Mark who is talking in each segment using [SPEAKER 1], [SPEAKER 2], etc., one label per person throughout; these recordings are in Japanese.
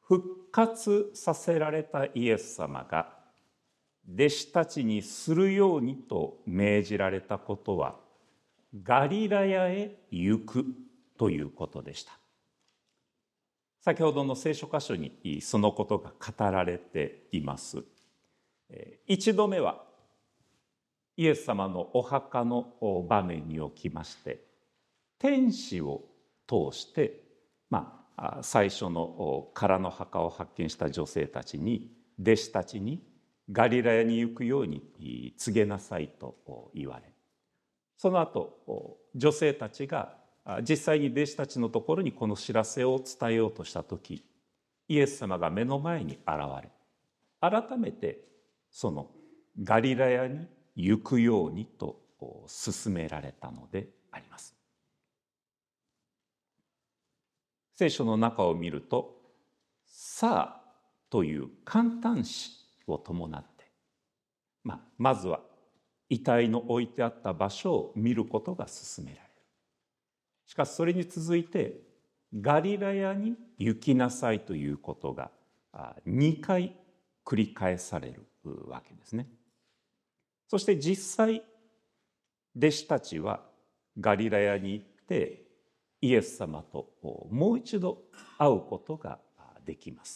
[SPEAKER 1] 復活させられたイエス様が弟子たちにするようにと命じられたことは、ガリラヤへ行くということでした。先ほどの聖書箇所にそのことが語られています。一度目はイエス様のお墓の場面におきまして、天使を通して、最初の空の墓を発見した女性たちに、弟子たちにガリラヤに行くように告げなさいと言われ、その後女性たちが実際に弟子たちのところにこの知らせを伝えようとした時、イエス様が目の前に現れ、改めてそのガリラヤに行くようにと勧められたのであります。聖書の中を見ると、さあという感嘆詞を伴って、まずは遺体の置いてあった場所を見ることが勧められる。しかしそれに続いて、ガリラヤに行きなさいということが2回繰り返されるわけですね。そして実際、弟子たちはガリラヤに行ってイエス様ともう一度会うことができます。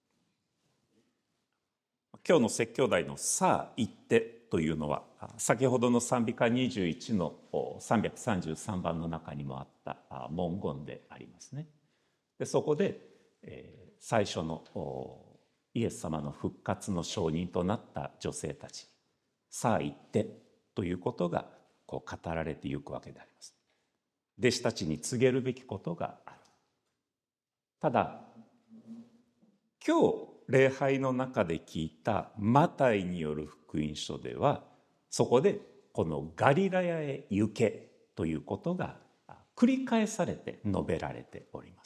[SPEAKER 1] 今日の説教題のさあ行ってというのは、先ほどの賛美歌21の333番の中にもあった文言でありますね。でそこで、最初のイエス様の復活の証人となった女性たちにさあ行ってということが語られていくわけであります。弟子たちに告げるべきことがある。ただ今日礼拝の中で聞いたマタイによる福音書では、そこでこのガリラヤへ行けということが繰り返されて述べられております。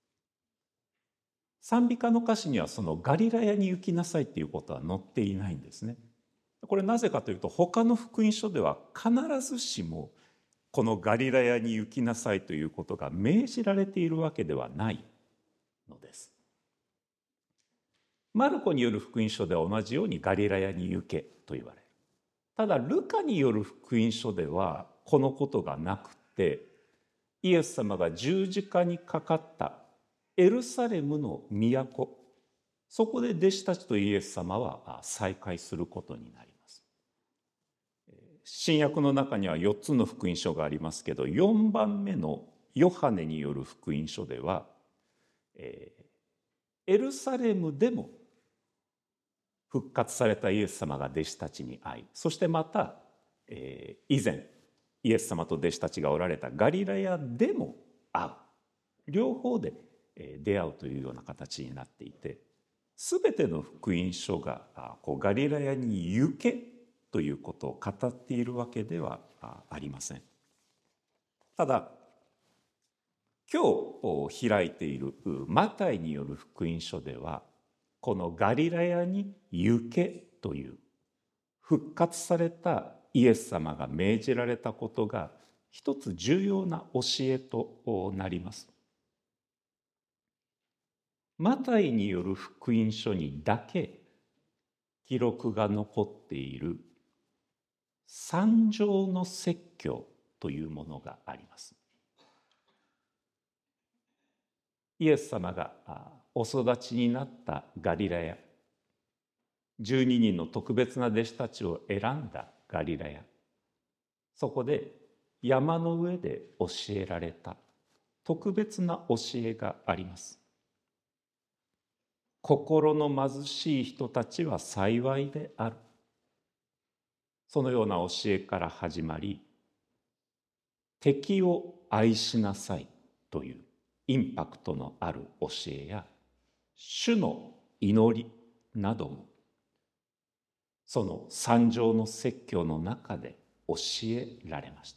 [SPEAKER 1] 賛美歌の歌詞にはそのガリラヤに行きなさいということは載っていないんですね。これなぜかというと、他の福音書では必ずしもこのガリラヤに行きなさいということが命じられているわけではないのです。マルコによる福音書では同じようにガリラヤに行けと言われる。ただルカによる福音書ではこのことがなくて、イエス様が十字架にかかったエルサレムの都、そこで弟子たちとイエス様は再会することになります。新約の中には4つの福音書がありますけど、4番目のヨハネによる福音書では、エルサレムでも復活されたイエス様が弟子たちに会い、そしてまた、以前イエス様と弟子たちがおられたガリラヤでも会う、両方で出会うというような形になっていて、すべての福音書がガリラヤに行けということを語っているわけではありません。ただ今日開いているマタイによる福音書では、このガリラヤに行けという復活されたイエス様が命じられたことが一つ重要な教えとなります。マタイによる福音書にだけ記録が残っている三条の説教というものがあります。イエス様がお育ちになったガリラヤ、12人の特別な弟子たちを選んだガリラヤ、そこで山の上で教えられた特別な教えがあります。心の貧しい人たちは幸いである。そのような教えから始まり、敵を愛しなさいというインパクトのある教えや、主の祈りなどもその三条の説教の中で教えられました。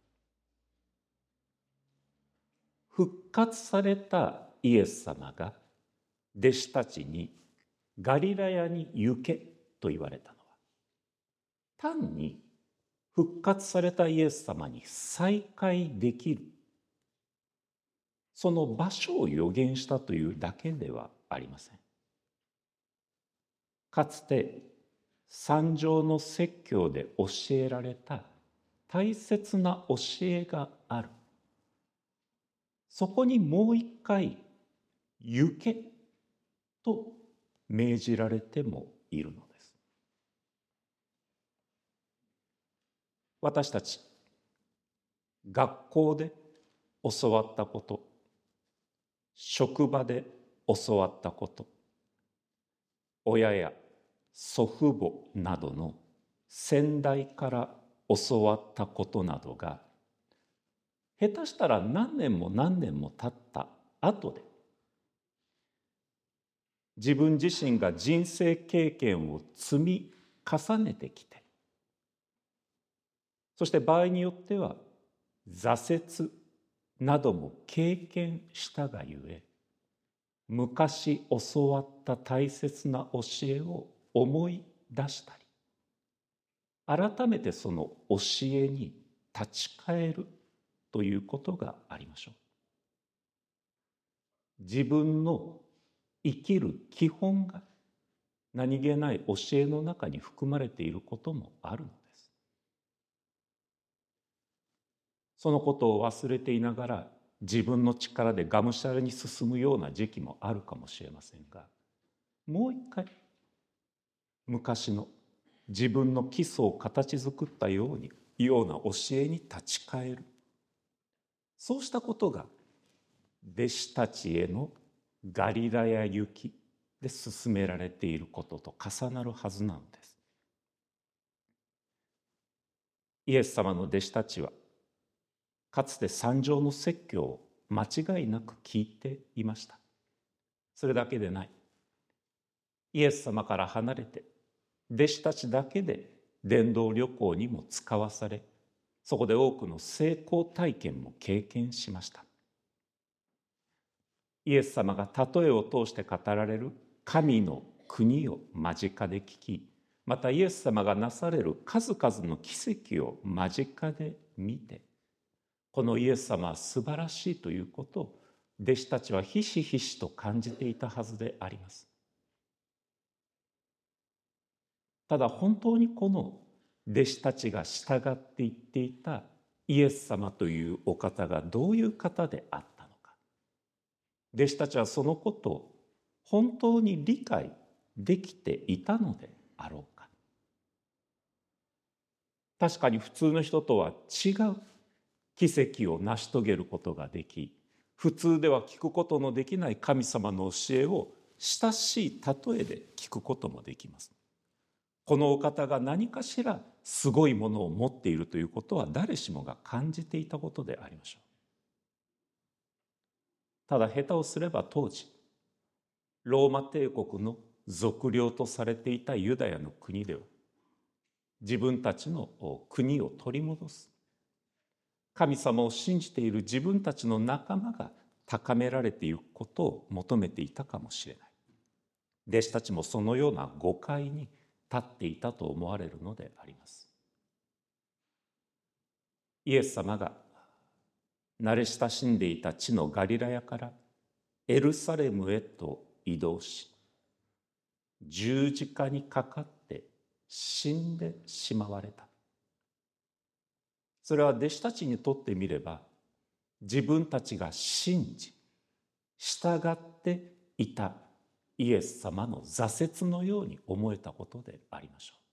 [SPEAKER 1] 復活されたイエス様が弟子たちにガリラヤに行けと言われたのは、単に復活されたイエス様に再会できる、その場所を予言したというだけではありません。かつて三条の説教で教えられた大切な教えがある。そこにもう一回行けと命じられてもいるのです。私たち学校で教わったこと、職場で教わったこと、親や祖父母などの先代から教わったことなどが、下手したら何年も何年も経った後で、自分自身が人生経験を積み重ねてきて、そして場合によっては挫折なども経験したがゆえ、昔教わった大切な教えを思い出したり、改めてその教えに立ち返るということがありましょう。自分の生きる基本が何気ない教えの中に含まれていることもあるのです。そのことを忘れていながら自分の力でがむしゃらに進むような時期もあるかもしれませんが、もう一回昔の自分の基礎を形作ったような教えに立ち返る。そうしたことが弟子たちへのガリラヤ行きで進められていることと重なるはずなのです。イエス様の弟子たちはかつて三条の説教を間違いなく聞いていました。それだけでない。イエス様から離れて弟子たちだけで伝道旅行にも使わされ、そこで多くの成功体験も経験しました。イエス様が例えを通して語られる神の国を間近で聞き、またイエス様がなされる数々の奇跡を間近で見て、このイエス様は素晴らしいということを弟子たちはひしひしと感じていたはずであります。ただ本当にこの弟子たちが従っていっていたイエス様というお方がどういう方であったのか、弟子たちはそのことを本当に理解できていたのであろうか。確かに普通の人とは違う奇跡を成し遂げることができ、普通では聞くことのできない神様の教えを親しい例えで聞くこともできます。このお方が何かしらすごいものを持っているということは誰しもが感じていたことでありましょう。ただ下手をすれば当時ローマ帝国の属領とされていたユダヤの国では、自分たちの国を取り戻す、神様を信じている自分たちの仲間が高められていくことを求めていたかもしれない。弟子たちもそのような誤解に立っていたと思われるのであります。イエス様が慣れ親しんでいた地のガリラヤからエルサレムへと移動し、十字架にかかって死んでしまわれた。それは弟子たちにとってみれば、自分たちが信じ従っていたイエス様の挫折のように思えたことでありましょ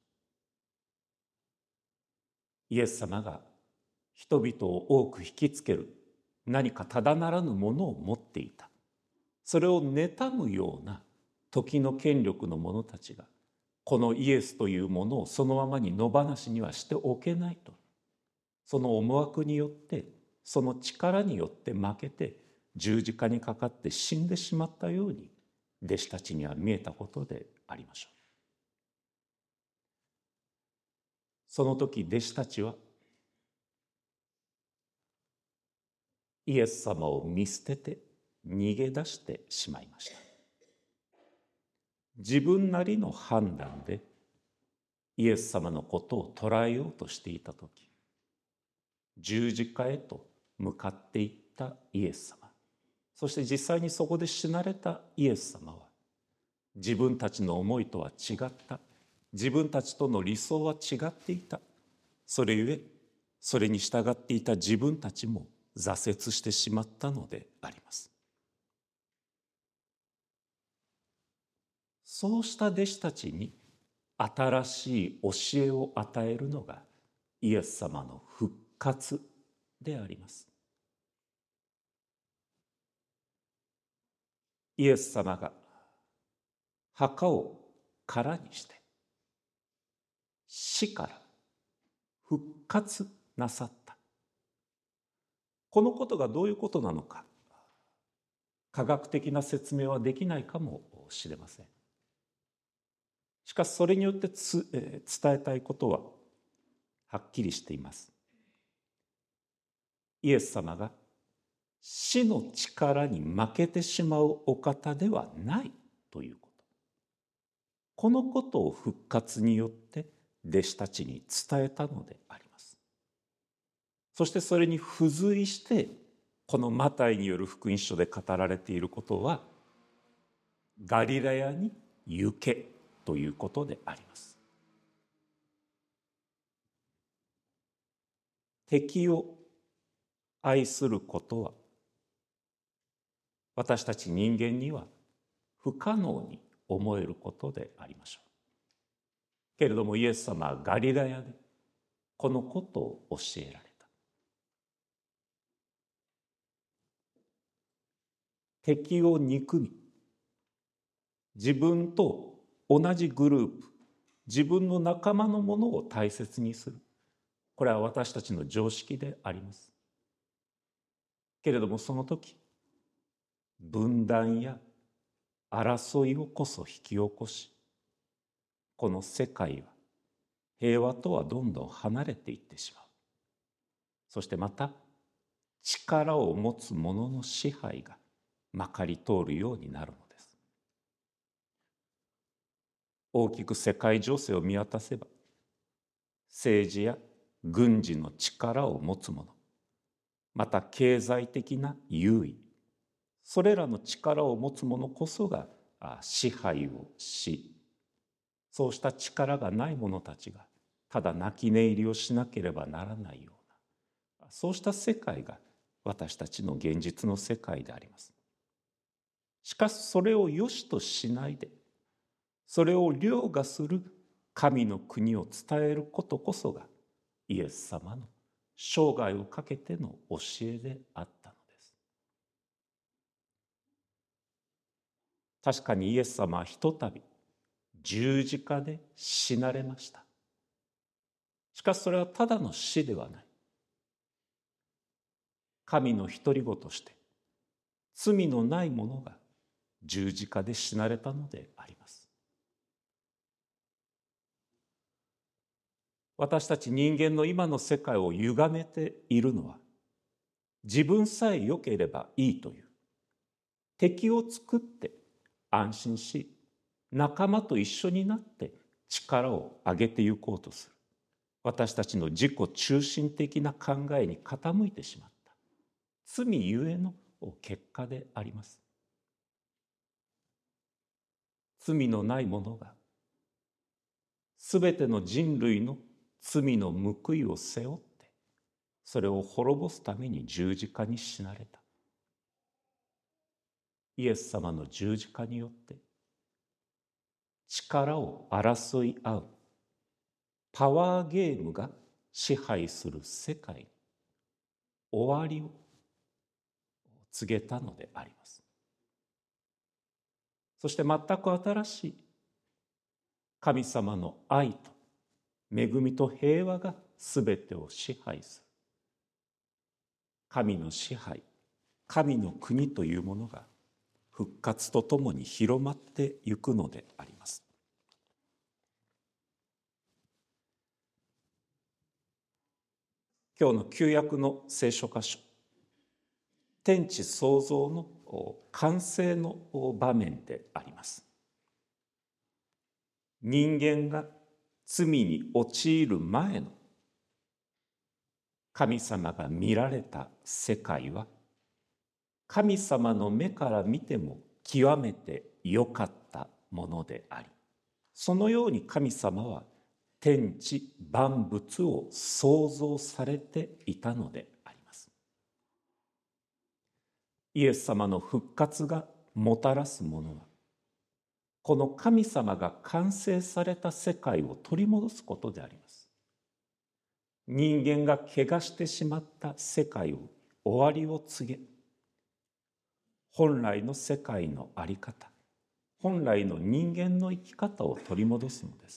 [SPEAKER 1] う。イエス様が人々を多く引きつける何かただならぬものを持っていた。それを妬むような時の権力の者たちが、このイエスというものをそのままに野放しにはしておけないと、その思惑によって、その力によって負けて十字架にかかって死んでしまったように弟子たちには見えたことでありましょう。その時弟子たちはイエス様を見捨てて逃げ出してしまいました。自分なりの判断でイエス様のことを捉えようとしていた時、十字架へと向かっていったイエス様、そして実際にそこで死なれたイエス様は、 自分たちの思いとは違った。自分たちとの理想は違っていた。それゆえ、それに従っていた自分たちも挫折してしまったのであります。そうした弟子たちに新しい教えを与えるのがイエス様の復活であります。イエス様が墓を空にして死から復活なさった。このことがどういうことなのか、科学的な説明はできないかもしれません。しかしそれによって伝えたいことははっきりしています。イエス様が死の力に負けてしまうお方ではないということ。このことを復活によって弟子たちに伝えたのであります。そしてそれに付随してこのマタイによる福音書で語られていることはガリラヤに行けということであります。敵を愛することは私たち人間には不可能に思えることでありましょう。けれどもイエス様はガリラヤでこのことを教えられた。敵を憎み、自分と同じグループ、自分の仲間のものを大切にする。これは私たちの常識であります。けれどもその時、分断や争いをこそ引き起こし、この世界は平和とはどんどん離れていってしまう。そしてまた力を持つ者の支配がまかり通るようになるのです。大きく世界情勢を見渡せば、政治や軍事の力を持つ者、また経済的な優位、それらの力を持つ者こそが支配をし、そうした力がない者たちがただ泣き寝入りをしなければならないような、そうした世界が私たちの現実の世界であります。しかしそれを良しとしないで、それを凌駕する神の国を伝えることこそがイエス様の生涯をかけての教えであったのです。確かにイエス様はひとたび十字架で死なれました。しかしそれはただの死ではない。神の独り子として罪のない者が十字架で死なれたのであります。私たち人間の今の世界を歪めているのは、自分さえ良ければいいという敵を作って安心し、仲間と一緒になって力を上げていこうとする、私たちの自己中心的な考えに傾いてしまった罪ゆえの結果であります。罪のない者がすべての人類の罪の報いを背負って、それを滅ぼすために十字架に死なれた。イエス様の十字架によって力を争い合うパワーゲームが支配する世界に終わりを告げたのであります。そして全く新しい神様の愛と恵みと平和がすべてを支配する神の支配、神の国というものが復活とともに広まっていくのであります。今日の旧約の聖書箇所、天地創造の完成の場面であります。人間が罪に陥る前の神様が見られた世界は、神様の目から見ても極めて良かったものであり、そのように神様は天地万物を創造されていたのであります。イエス様の復活がもたらすものは、この神様が完成された世界を取り戻すことであります。人間が汚してしまった世界を終わりを告げ、本来の世界の在り方、本来の人間の生き方を取り戻すのです。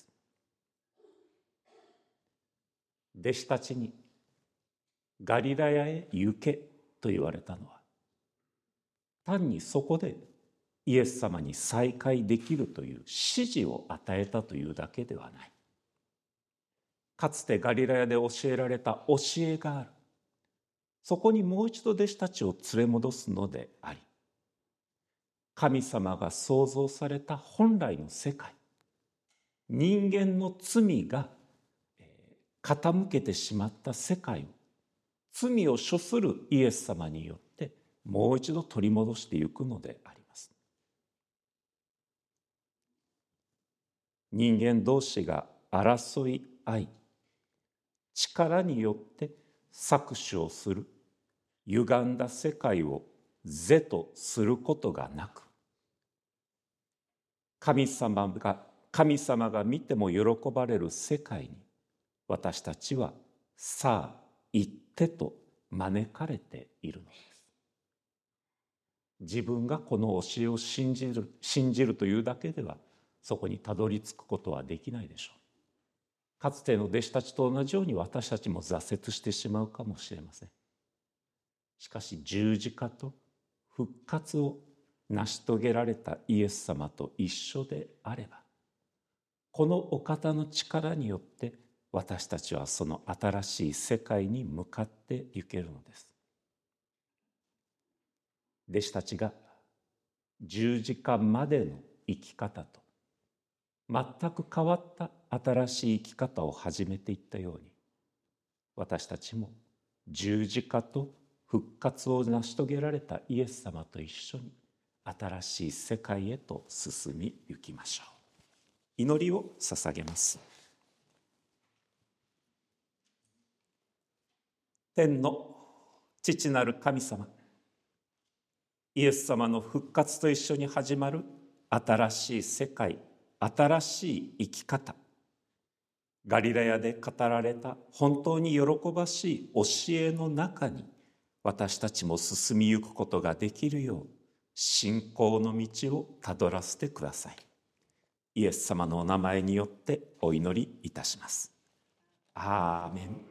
[SPEAKER 1] 弟子たちにガリラヤへ行けと言われたのは、単にそこでイエス様に再会できるという指示を与えたというだけではない。かつてガリラヤで教えられた教えがある。そこにもう一度弟子たちを連れ戻すのであり、神様が創造された本来の世界、人間の罪が傾けてしまった世界を、罪を処するイエス様によってもう一度取り戻していくのであります。人間同士が争い合い、力によって搾取をする歪んだ世界を是とすることがなく、神様が見ても喜ばれる世界に私たちはさあ行ってと招かれているのです。自分がこの教えを信じるというだけではそこにたどり着くことはできないでしょう。かつての弟子たちと同じように私たちも挫折してしまうかもしれません。しかし十字架と復活を成し遂げられたイエス様と一緒であれば、このお方の力によって私たちはその新しい世界に向かって行けるのです。弟子たちが十字架までの生き方と全く変わった新しい生き方を始めていったように、私たちも十字架と復活を成し遂げられたイエス様と一緒に新しい世界へと進み行きましょう。祈りを捧げます。天の父なる神様、イエス様の復活と一緒に始まる新しい世界、新しい生き方、ガリラヤで語られた本当に喜ばしい教えの中に私たちも進みゆくことができるよう、信仰の道をたどらせてください。イエス様のお名前によってお祈りいたします。アーメン。